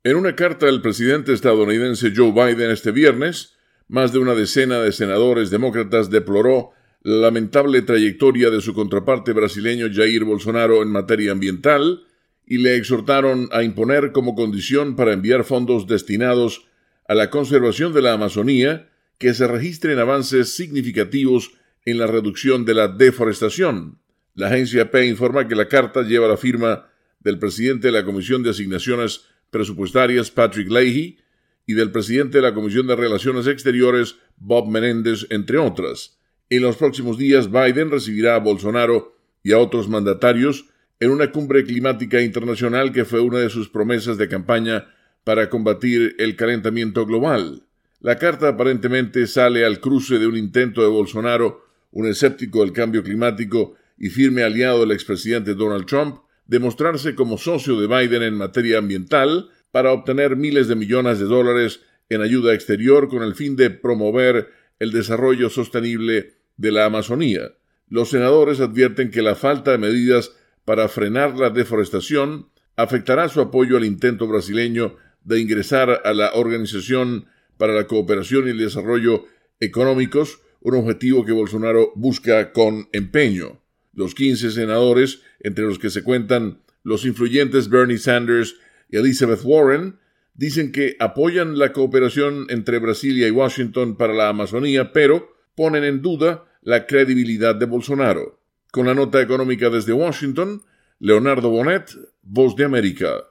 En una carta del presidente estadounidense Joe Biden este viernes, más de una decena de senadores demócratas deploró la lamentable trayectoria de su contraparte brasileño Jair Bolsonaro en materia ambiental y le exhortaron a imponer como condición para enviar fondos destinados a la conservación de la Amazonía que se registren avances significativos en la reducción de la deforestación. La agencia AP informa que la carta lleva la firma del presidente de la Comisión de Asignaciones Presupuestarias, Patrick Leahy, y del presidente de la Comisión de Relaciones Exteriores, Bob Menéndez, entre otras. En los próximos días, Biden recibirá a Bolsonaro y a otros mandatarios en una cumbre climática internacional que fue una de sus promesas de campaña para combatir el calentamiento global. La carta aparentemente sale al cruce de un intento de Bolsonaro, un escéptico del cambio climático y firme aliado del expresidente Donald Trump, de mostrarse como socio de Biden en materia ambiental para obtener miles de millones de dólares en ayuda exterior con el fin de promover el desarrollo sostenible de la Amazonía. Los senadores advierten que la falta de medidas para frenar la deforestación afectará su apoyo al intento brasileño de ingresar a la Organización para la Cooperación y el Desarrollo Económicos, un objetivo que Bolsonaro busca con empeño. Los 15 senadores, entre los que se cuentan los influyentes Bernie Sanders y Elizabeth Warren, dicen que apoyan la cooperación entre Brasilia y Washington para la Amazonía, pero ponen en duda la credibilidad de Bolsonaro. Con la nota económica desde Washington, Leonardo Bonet, Voz de América.